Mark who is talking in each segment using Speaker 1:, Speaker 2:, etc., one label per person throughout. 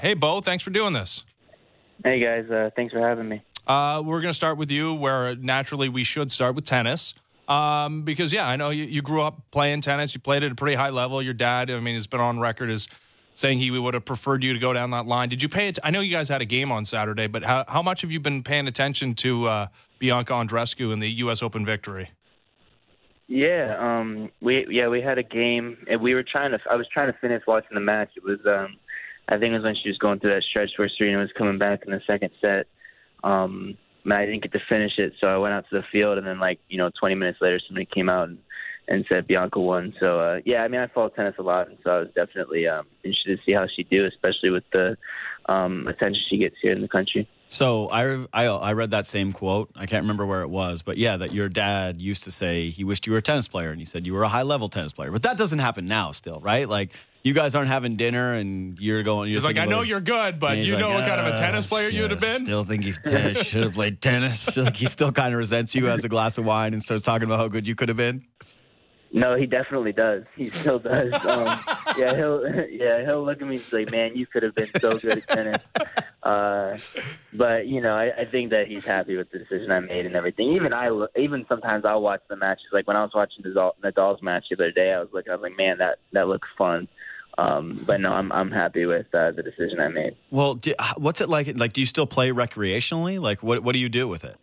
Speaker 1: Hey, Bo, thanks for doing this.
Speaker 2: Hey, guys. Thanks for having me.
Speaker 1: We're going to start with you, where naturally we should start with tennis. Because, I know you grew up playing tennis. You played at a pretty high level. Your dad, has been on record as saying he would have preferred you to go down that line. Did you pay it? I know you guys had a game on Saturday, but how much have you been paying attention to Bianca Andreescu and the U.S. Open victory?
Speaker 2: Yeah, we had a game, and I was trying to finish watching the match. It was, I think it was when she was going through that stretch where Serena was coming back in the second set. I didn't get to finish it, so I went out to the field, and then 20 minutes later, somebody came out and said Bianca won. So I follow tennis a lot, and so I was definitely interested to see how she'd do, especially with the attention she gets here in the country.
Speaker 3: So I read that same quote. I can't remember where it was, but that your dad used to say he wished you were a tennis player, and he said you were a high-level tennis player. But that doesn't happen now still, right? Like, you guys aren't having dinner, and you're going...
Speaker 1: He's like, I know you're good, but you know what kind of a tennis player you'd have been?
Speaker 3: Still think you should have played tennis. Like, he still kind of resents you, has a glass of wine, and starts talking about how good you could have been?
Speaker 2: No, he definitely does. He still does. He'll look at me and say, man, you could have been so good at tennis. But I think that he's happy with the decision I made and everything. Even sometimes I'll watch the matches. Like when I was watching Nadal's match the other day, I was like, man, that looks fun. But no, I'm happy with the decision I made.
Speaker 3: Well, what's it like? Like, do you still play recreationally? Like, what do you do with it?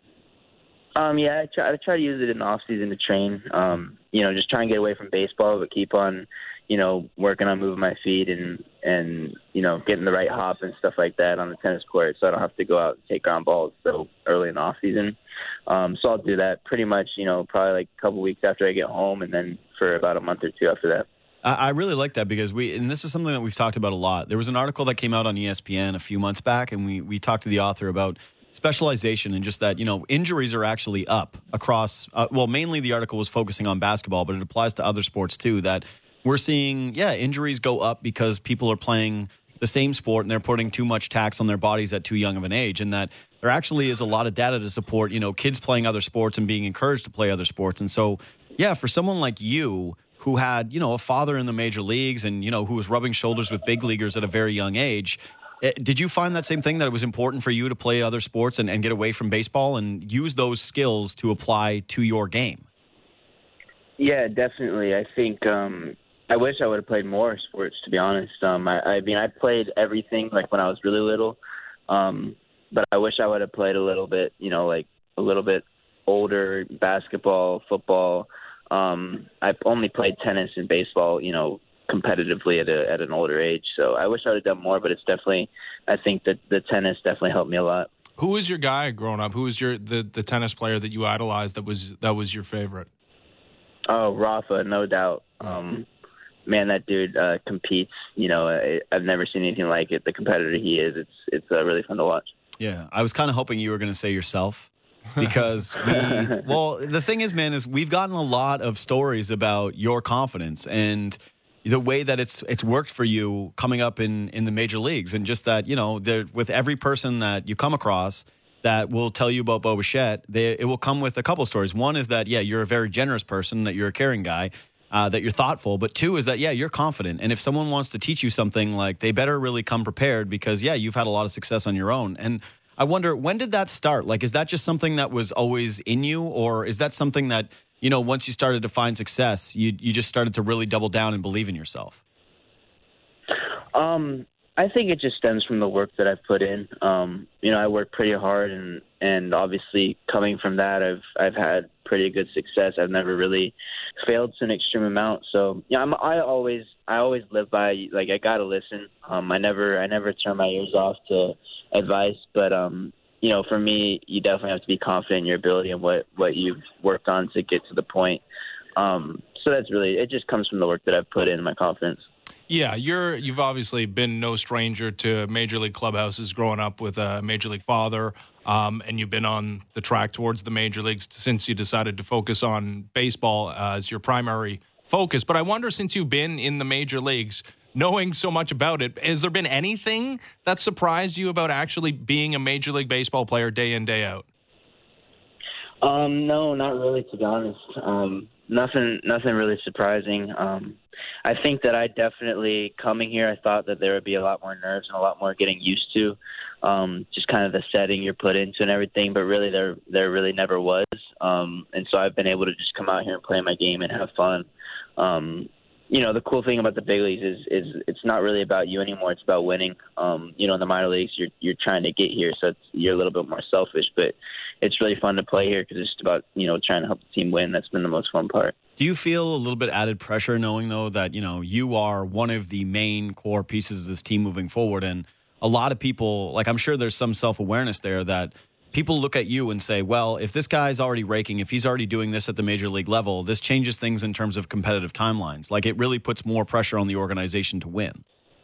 Speaker 2: I try to use it in the off season to train. Just try and get away from baseball, but keep on, working on moving my feet and getting the right hop and stuff like that on the tennis court, so I don't have to go out and take ground balls so early in the off season. So I'll do that pretty much, probably like a couple weeks after I get home, and then for about a month or two after that.
Speaker 3: I really like that because and this is something that we've talked about a lot. There was an article that came out on ESPN a few months back, and we talked to the author about specialization and just that, injuries are actually up across, mainly the article was focusing on basketball, but it applies to other sports too, that we're seeing, injuries go up because people are playing the same sport and they're putting too much tax on their bodies at too young of an age. And that there actually is a lot of data to support, kids playing other sports and being encouraged to play other sports. And so, for someone like you who had, a father in the major leagues and, who was rubbing shoulders with big leaguers at a very young age, did you find that same thing, that it was important for you to play other sports and get away from baseball and use those skills to apply to your game?
Speaker 2: Yeah, definitely. I think I wish I would have played more sports, to be honest. I played everything like when I was really little, but I wish I would have played a little bit, like a little bit older, basketball, football. I only played tennis and baseball, competitively at an older age. So I wish I would have done more, but it's definitely, I think that the tennis definitely helped me a lot.
Speaker 1: Who was your guy growing up? Who was the tennis player that you idolized that was your favorite?
Speaker 2: Oh, Rafa, no doubt. Man, that dude competes. I've never seen anything like it. The competitor he is, it's really fun to watch.
Speaker 3: Yeah, I was kind of hoping you were going to say yourself. Because the thing is, man, is we've gotten a lot of stories about your confidence and the way that it's worked for you coming up in the major leagues, and just that, with every person that you come across that will tell you about Bo Bichette, it will come with a couple of stories. One is that, you're a very generous person, that you're a caring guy, that you're thoughtful. But two is that, you're confident. And if someone wants to teach you something, like, they better really come prepared because, you've had a lot of success on your own. And I wonder, when did that start? Like, is that just something that was always in you, or is that something that, once you started to find success, you just started to really double down and believe in yourself?
Speaker 2: I think it just stems from the work that I've put in. I work pretty hard, and obviously coming from that, I've had pretty good success. I've never really failed to an extreme amount. So I always live by, like, I gotta listen. I never turn my ears off to advice, but for me, you definitely have to be confident in your ability and what you've worked on to get to the point. So that's really, it just comes from the work that I've put in, my confidence.
Speaker 1: Yeah, you've obviously been no stranger to major league clubhouses growing up with a major league father, and you've been on the track towards the major leagues since you decided to focus on baseball as your primary focus. But I wonder, since you've been in the major leagues, knowing so much about it, has there been anything that surprised you about actually being a Major League Baseball player day in, day out?
Speaker 2: No, not really, to be honest. Nothing really surprising. I think that I definitely coming here, I thought that there would be a lot more nerves and a lot more getting used to, just kind of the setting you're put into and everything. But really, there really never was. And so I've been able to just come out here and play my game and have fun. The cool thing about the big leagues is it's not really about you anymore. It's about winning. In the minor leagues, you're trying to get here, so you're a little bit more selfish. But it's really fun to play here because it's just about trying to help the team win. That's been the most fun part.
Speaker 3: Do you feel a little bit added pressure knowing, though, that, you are one of the main core pieces of this team moving forward? And a lot of people, I'm sure there's some self-awareness there that people look at you and say, well, if this guy's already raking, if he's already doing this at the major league level, this changes things in terms of competitive timelines. It really puts more pressure on the organization to win.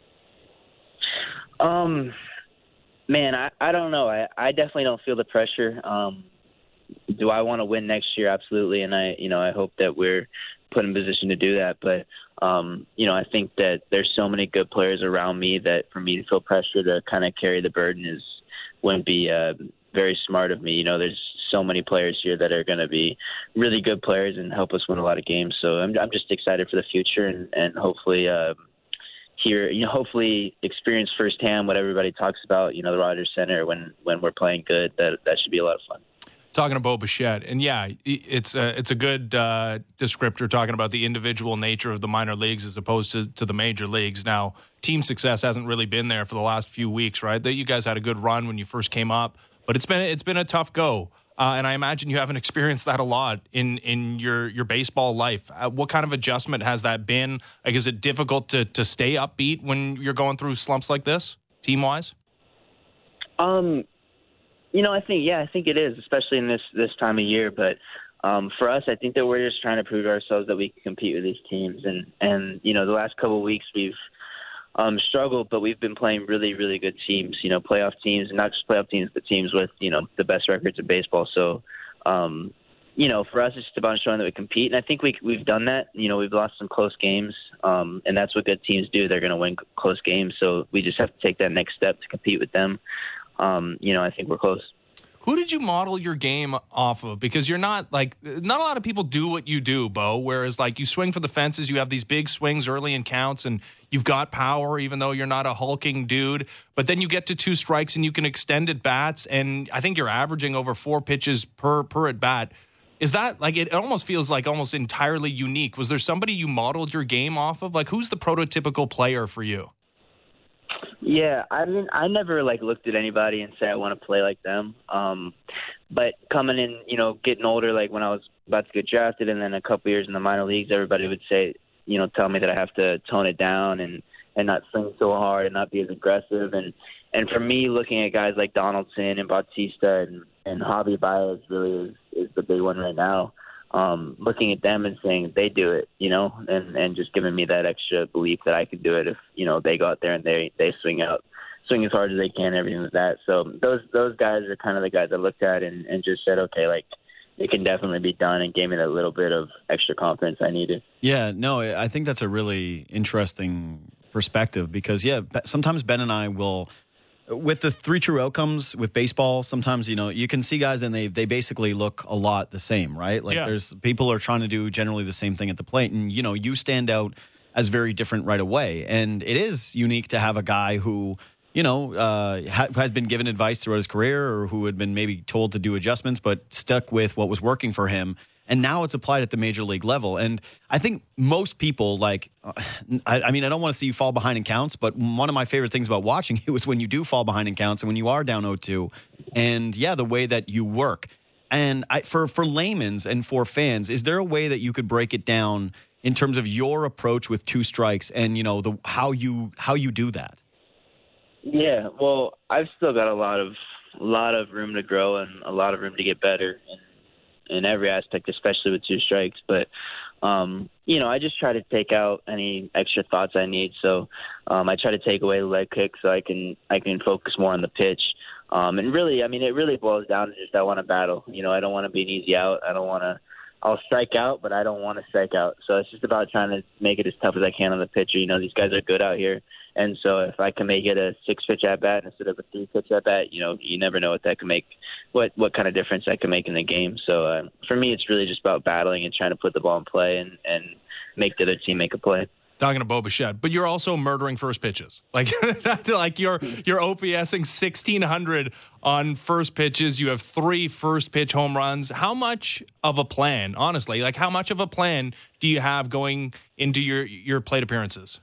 Speaker 2: Man, I don't know. I definitely don't feel the pressure. Do I want to win next year? Absolutely. And I hope that we're put in position to do that. But, I think that there's so many good players around me that for me to feel pressure to kind of carry the burden wouldn't be very smart of me. There's so many players here that are going to be really good players and help us win a lot of games. So I'm just excited for the future and hopefully hopefully experience firsthand what everybody talks about, the Rogers Center when we're playing good. That should be a lot of fun.
Speaker 1: Talking to Bo Bichette, and yeah, it's a good descriptor talking about the individual nature of the minor leagues as opposed to the major leagues. Now, team success hasn't really been there for the last few weeks, right? That you guys had a good run when you first came up, but it's been a tough go, and I imagine you haven't experienced that a lot in your baseball life. What kind of adjustment has that been? Is it difficult to stay upbeat when you're going through slumps like this, team wise?
Speaker 2: I think it is, especially in this time of year. But for us, I think that we're just trying to prove to ourselves that we can compete with these teams. And the last couple of weeks we've struggled, but we've been playing really, really good teams. Playoff teams, and not just playoff teams, but teams with the best records in baseball. So, for us, it's just about showing that we compete. And I think we've done that. We've lost some close games, and that's what good teams do. They're going to win close games. So we just have to take that next step to compete with them. I think we're close.
Speaker 1: Who did you model your game off of? Because you're not a lot of people do what you do, Bo, whereas you swing for the fences, you have these big swings early in counts, and you've got power even though you're not a hulking dude. But then you get to 2 strikes and you can extend at bats, and I think you're averaging over 4 pitches per at bat. Is that it almost feels almost entirely unique? Was there somebody you modeled your game off of? Who's the prototypical player for you?
Speaker 2: Yeah, I never looked at anybody and say I want to play like them. But coming in, getting older, when I was about to get drafted, and then a couple years in the minor leagues, everybody would say, tell me that I have to tone it down and not swing so hard and not be as aggressive. And for me, looking at guys like Donaldson and Bautista and Javi Baez really is the big one right now. Looking at them and saying they do it, and just giving me that extra belief that I could do it if, they go out there and they swing as hard as they can, everything like that. So those guys are kind of the guys I looked at and just said, okay, it can definitely be done, and gave me that little bit of extra confidence I needed. Yeah, no,
Speaker 3: I think that's a really interesting perspective because, sometimes Ben and I will – with the 3 true outcomes with baseball, sometimes, you can see guys and they basically look a lot the same, right? There's people are trying to do generally the same thing at the plate. And, you stand out as very different right away. And it is unique to have a guy who, has been given advice throughout his career or who had been maybe told to do adjustments, but stuck with what was working for him. And now it's applied at the major league level. And I think most people I don't want to see you fall behind in counts, but one of my favorite things about watching you is when you do fall behind in counts and when you are down 0-2 and the way that you work. And for layman's and for fans, is there a way that you could break it down in terms of your approach with 2 strikes and, how you do that?
Speaker 2: Yeah, well, I've still got a lot of room to grow and a lot of room to get better in every aspect, especially with 2 strikes. But, I just try to take out any extra thoughts I need. So I try to take away the leg kick so I can focus more on the pitch. And really, it really boils down to just I want to battle. I don't want to be an easy out. I I'll strike out, but I don't want to strike out. So it's just about trying to make it as tough as I can on the pitcher. You know, these guys are good out here. And so if I can make it a 6-pitch at-bat instead of a 3-pitch at-bat, you know, you never know what that can make, what kind of difference that can make in the game. So for me, it's really just about battling and trying to put the ball in play and make the other team make a play.
Speaker 1: Talking to Bo Bichette, but you're also murdering first pitches. Like you're OPSing 1,600 on first pitches. You have 3 first pitch home runs. How much of a plan, honestly, like how much of a plan do you have going into your plate appearances?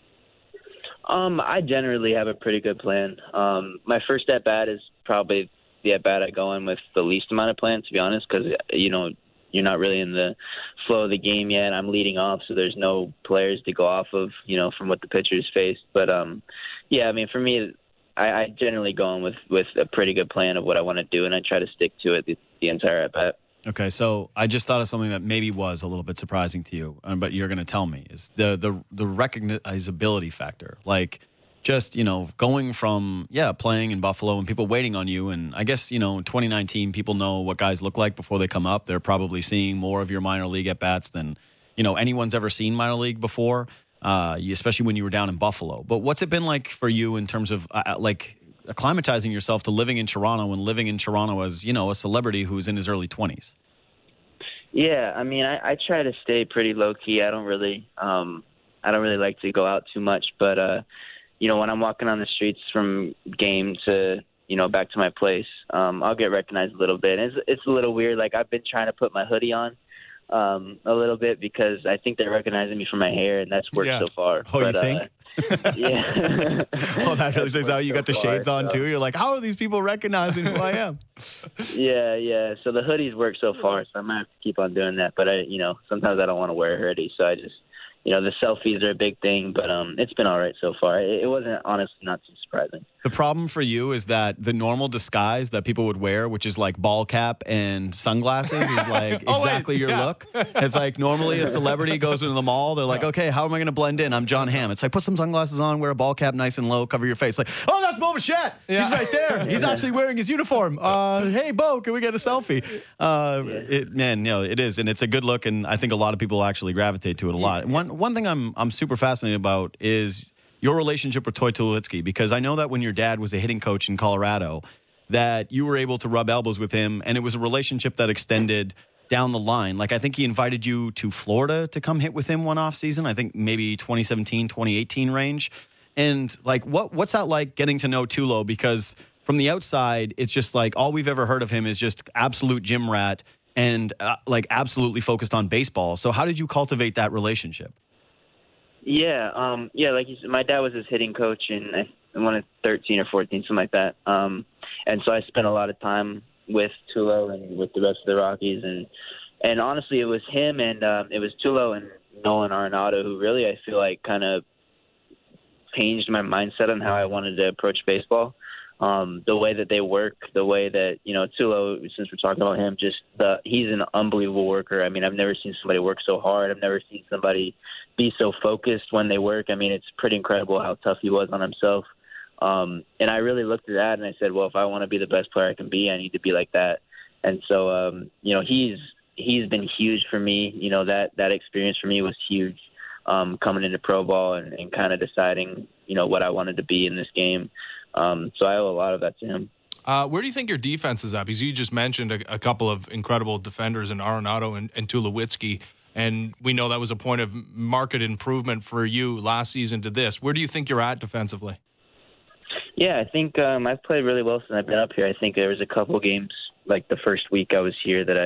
Speaker 2: I generally have a pretty good plan. My first at bat is probably the at bat I go in with the least amount of plan, to be honest, because you know, you're not really in the flow of the game yet. I'm leading off, so there's no players to go off of, you know, from what the pitchers faced. But, yeah, I mean, for me, I generally go in with a pretty good plan of what I want to do, and I try to stick to it the entire at-bat.
Speaker 3: Okay, so I just thought of something that maybe was a little bit surprising to you, but you're going to tell me, is the recognizability factor. Like, just, you know, going from, playing in Buffalo and people waiting on you. And I guess, you know, in 2019, people know what guys look like before they come up. They're probably seeing more of your minor league at-bats than, you know, anyone's ever seen minor league before, especially when you were down in Buffalo. But what's it been like for you in terms of, acclimatizing yourself to living in Toronto and living in Toronto as, you know, a celebrity who's in his early 20s?
Speaker 2: Yeah, I mean, I try to stay pretty low-key. I don't really like to go out too much, but, you know, when I'm walking on the streets from game to, you know, back to my place, I'll get recognized a little bit. It's a little weird. Like, I've been trying to put my hoodie on a little bit because I think they're recognizing me for my hair, and that's worked so far.
Speaker 3: Oh, but, you think?
Speaker 2: Yeah.
Speaker 3: Oh, that really says out. You got the shades on, too. You're like, how are these people recognizing who I am?
Speaker 2: Yeah. So the hoodies work so far, so I'm going to have to keep on doing that. But, sometimes I don't want to wear a hoodie, so I just – you know, the selfies are a big thing, but it's been all right so far. It wasn't, honestly, not too surprising.
Speaker 3: The problem for you is that the normal disguise that people would wear, which is like ball cap and sunglasses, is like exactly your look. It's like normally a celebrity goes into the mall. They're like, okay, how am I going to blend in? I'm John Hamm. It's like, put some sunglasses on, wear a ball cap nice and low, cover your face. Like, oh, that's Bo Bichette. Yeah. He's right there. He's actually wearing his uniform. Hey, Bo, can we get a selfie? It is. And it's a good look. And I think a lot of people actually gravitate to it a lot. One thing I'm super fascinated about is your relationship with Toy Tulowitzki, because I know that when your dad was a hitting coach in Colorado, that you were able to rub elbows with him, and it was a relationship that extended down the line. Like, I think he invited you to Florida to come hit with him one off season, I think maybe 2017, 2018 range. And, like, what's that like getting to know Tulo? Because from the outside, it's just like all we've ever heard of him is just absolute gym rat and, absolutely focused on baseball. So how did you cultivate that relationship?
Speaker 2: Yeah, like you said, my dad was his hitting coach in I wanted 13 or 14, something like that. And so I spent a lot of time with Tulo and with the rest of the Rockies, and honestly, it was him and it was Tulo and Nolan Arenado who really, I feel like, kind of changed my mindset on how I wanted to approach baseball. The way that they work, the way that, you know, Tulo, since we're talking about him, he's an unbelievable worker. I mean, I've never seen somebody work so hard. I've never seen somebody be so focused when they work. I mean, it's pretty incredible how tough he was on himself. And I really looked at that and I said, well, if I want to be the best player I can be, I need to be like that. And so, he's been huge for me. You know, that experience for me was huge, coming into pro ball and kind of deciding, you know, what I wanted to be in this game. So I owe a lot of that to him.
Speaker 1: Where do you think your defense is at? Because you just mentioned a couple of incredible defenders in Arenado and Tulowitzki, and we know that was a point of market improvement for you last season to this. Where do you think you're at defensively?
Speaker 2: Yeah, I think I've played really well since I've been up here. I think there was a couple games, like the first week I was here, that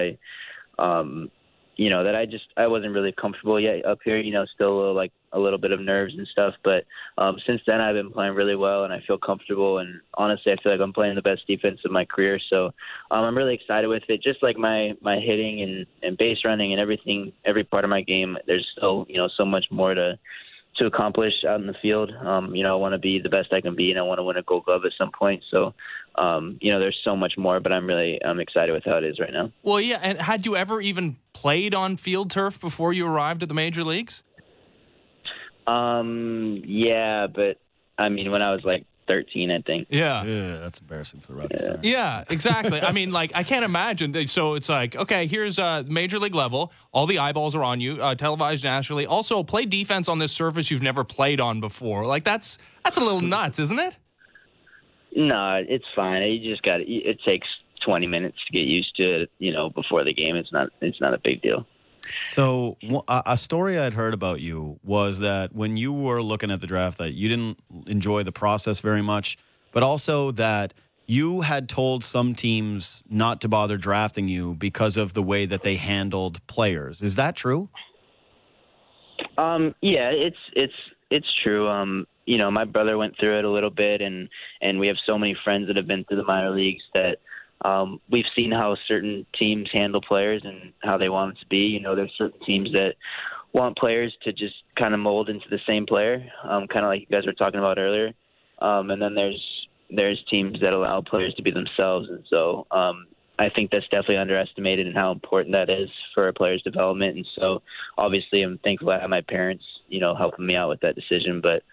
Speaker 2: I wasn't really comfortable yet up here, still a little bit of nerves and stuff. But since then I've been playing really well and I feel comfortable. And honestly, I feel like I'm playing the best defense of my career. So I'm really excited with it. Just like my hitting and base running and everything, every part of my game, there's still, so much more to accomplish out in the field. I want to be the best I can be and I want to win a Gold Glove at some point. So, there's so much more, but I'm excited with how it is right now.
Speaker 1: Well, yeah. And had you ever even played on field turf before you arrived at the major leagues?
Speaker 2: Yeah, but I mean, when I was like 13, I think.
Speaker 1: Yeah.
Speaker 3: Yeah, that's embarrassing for the Rockies.
Speaker 1: Yeah, exactly. I mean, like, I can't imagine. So it's like, okay, here's major league level. All the eyeballs are on you, televised nationally. Also, play defense on this surface you've never played on before. Like, that's a little nuts, isn't it?
Speaker 2: No, it's fine. You just got it takes 20 minutes to get used to it, before the game. It's not a big deal.
Speaker 3: So a story I'd heard about you was that when you were looking at the draft that you didn't enjoy the process very much, but also that you had told some teams not to bother drafting you because of the way that they handled players. Is that true?
Speaker 2: Yeah, it's true. My brother went through it a little bit, and we have so many friends that have been through the minor leagues that we've seen how certain teams handle players and how they want them to be. There's certain teams that want players to just kind of mold into the same player, kind of like you guys were talking about earlier. And then there's teams that allow players to be themselves. And so I think that's definitely underestimated and how important that is for a player's development. And so obviously I'm thankful I have my parents, helping me out with that decision. But,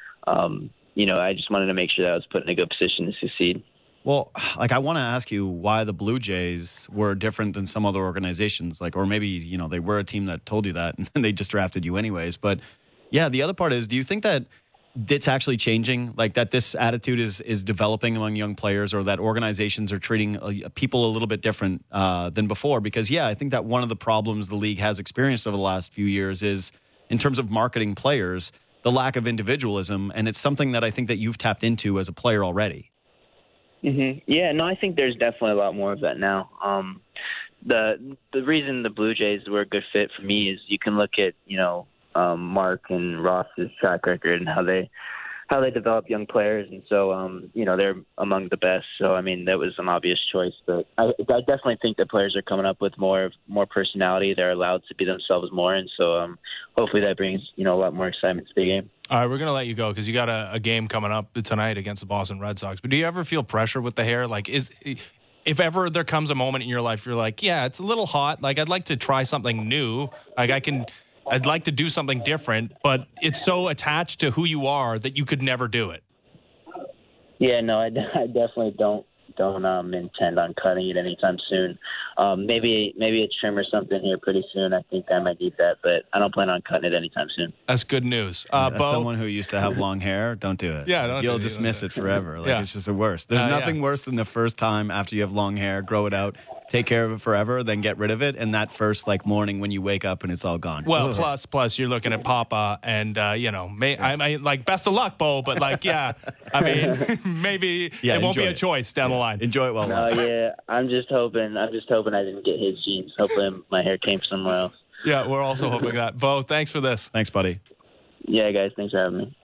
Speaker 2: I just wanted to make sure that I was put in a good position to succeed.
Speaker 3: Well, I want to ask you why the Blue Jays were different than some other organizations, or maybe, they were a team that told you that and they just drafted you anyways. But yeah, the other part is, do you think that it's actually changing, like that this attitude is developing among young players, or that organizations are treating people a little bit different than before? Because, yeah, I think that one of the problems the league has experienced over the last few years is, in terms of marketing players, the lack of individualism. And it's something that I think that you've tapped into as a player already.
Speaker 2: Mm-hmm. Yeah, no, I think there's definitely a lot more of that now. The reason the Blue Jays were a good fit for me is you can look at Mark and Ross's track record and how they develop young players, and so they're among the best. So I mean that was an obvious choice, but I definitely think that players are coming up with more personality. They're allowed to be themselves more, and so hopefully that brings a lot more excitement to the game.
Speaker 1: All right, we're going to let you go because you got a game coming up tonight against the Boston Red Sox. But do you ever feel pressure with the hair? Like, if ever there comes a moment in your life you're like, yeah, it's a little hot. Like, I'd like to try something new. Like, I'd like to do something different, but it's so attached to who you are that you could never do it.
Speaker 2: Yeah, no, I definitely don't intend on cutting it anytime soon. Maybe a trim or something here pretty soon. I think I might need that, but I don't plan on cutting it anytime soon.
Speaker 1: That's good news.
Speaker 3: As
Speaker 1: Bo?
Speaker 3: someone who used to have long hair, don't do it.
Speaker 1: Yeah,
Speaker 3: you'll just miss it forever. It's just the worst. There's nothing worse than the first time after you have long hair, grow it out, take care of it forever, then get rid of it, and that first morning when you wake up and it's all gone.
Speaker 1: Well, plus you're looking at Papa, and I like best of luck, Bo. But I mean, maybe it won't be a choice down the line.
Speaker 3: Enjoy it while
Speaker 2: yeah, I'm just hoping I didn't get his genes. Hopefully my hair came somewhere else.
Speaker 1: Yeah, we're also hoping that. Bo, thanks for this.
Speaker 3: Thanks, buddy.
Speaker 2: Yeah, guys, thanks for having me.